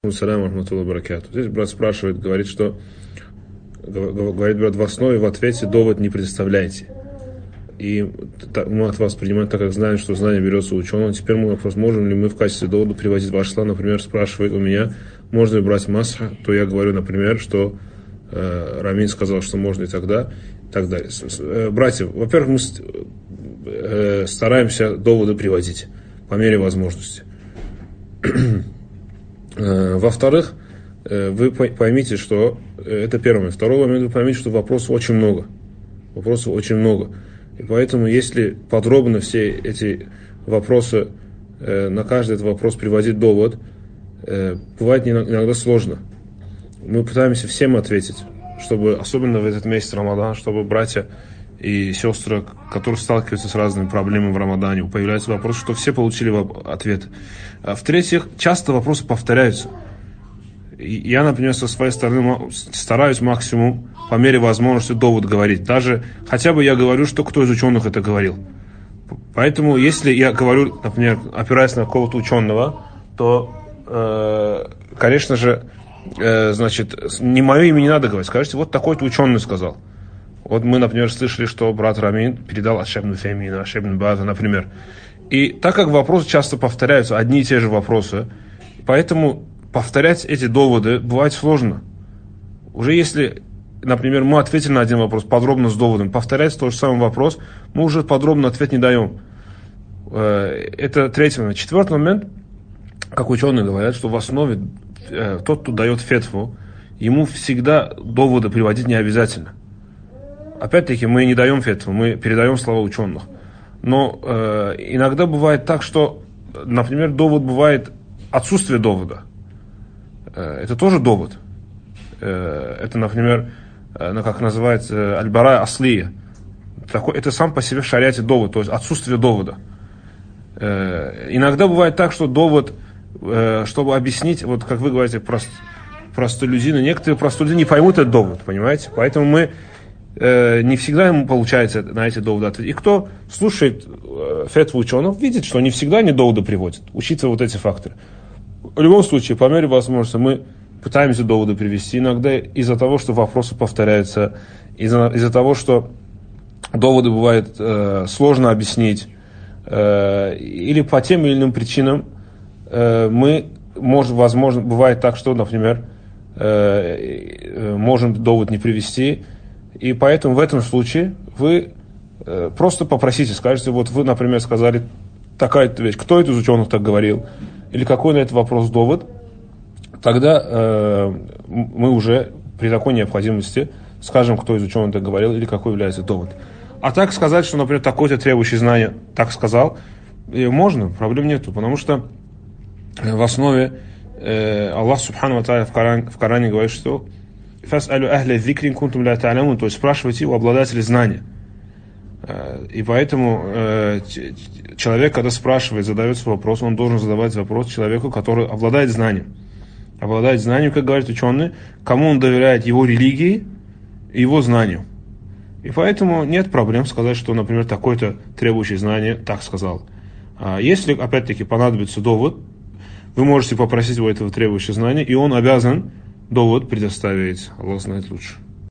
Салям рахматуллахи баракату. Здесь брат спрашивает, говорит, брат, в основе, в ответе довод не предоставляйте. И мы от вас принимаем, так как знаем, что знание берется у ученого. Теперь мой вопрос, можем ли мы в качестве довода приводить ваши слова, например, спрашивает у меня, можно ли брать масха, то я говорю, например, что Рамин сказал, что можно и так далее. Братья, во-первых, мы стараемся доводы приводить по мере возможности. Во-вторых, вы поймите, что это первое. Второй момент, вы поймите, что вопросов очень много. И поэтому, если подробно все эти вопросы, на каждый этот вопрос приводить довод, бывает иногда сложно. Мы пытаемся всем ответить, чтобы, особенно в этот месяц Рамадан, чтобы братья и сестры, которые сталкиваются с разными проблемами в Рамадане, появляются вопросы, что все получили ответ. В-третьих, часто вопросы повторяются. Я, например, со своей стороны стараюсь максимум по мере возможности довод говорить. Даже хотя бы я говорю, что кто из ученых это говорил. Поэтому, если я говорю, например, опираясь на какого-то ученого, то, конечно же, не мое имя не надо говорить. Скажите, вот такой-то ученый сказал. Вот мы, например, слышали, что брат Рамин передал от Шейх ибн Утаймина, от Шейх ибн База, например. И так как вопросы часто повторяются, одни и те же вопросы, поэтому повторять эти доводы бывает сложно. Уже если, например, мы ответили на один вопрос подробно с доводом, повторять тот же самый вопрос, мы уже подробно ответ не даем. Это третий момент. Четвертый момент, как ученые говорят, что в основе тот, кто дает фетву, ему всегда доводы приводить не обязательно. Опять-таки, мы не даем фетву, мы передаем слова ученых. Но иногда бывает так, что, например, довод бывает отсутствие довода. Это тоже довод. Это, например, как называется, аль-бара аслия. Это сам по себе в шариате довод, то есть отсутствие довода. Иногда бывает так, что довод, чтобы объяснить, вот как вы говорите, простолюдины, некоторые простолюдины не поймут этот довод, понимаете? Поэтому мы не всегда ему получается на эти доводы ответить. И кто слушает фетву ученых, видит, что не всегда они доводы приводят, учитывая вот эти факторы. В любом случае, по мере возможности, мы пытаемся доводы привести. Иногда из-за того, что вопросы повторяются, из-за того, что доводы бывает сложно объяснить, или по тем или иным причинам, возможно, бывает так, что, например, можем довод не привести. И поэтому в этом случае вы просто попросите, скажете, вот вы, например, сказали такая-то вещь, кто из ученых так говорил, или какой на этот вопрос довод, тогда мы уже при такой необходимости скажем, кто из ученых так говорил, или какой является довод. А так сказать, что, например, такой-то требующий знания так сказал, можно, проблем нету, потому что в основе Аллах Субхану ва Тааля в Коране говорит, что «Фас'алю ахля зикрин кунтум ля та'лямун», то есть спрашивайте у обладателей знания. И поэтому человек, когда спрашивает, задает свой вопрос, он должен задавать вопрос человеку, который обладает знанием. Обладает знанием, как говорят ученые, кому он доверяет его религии и его знанию. И поэтому нет проблем сказать, что, например, такой-то требующий знания так сказал. Если, опять-таки, понадобится довод, вы можете попросить у этого требующего знания, и он обязан довод предоставить. Аллах знает лучше.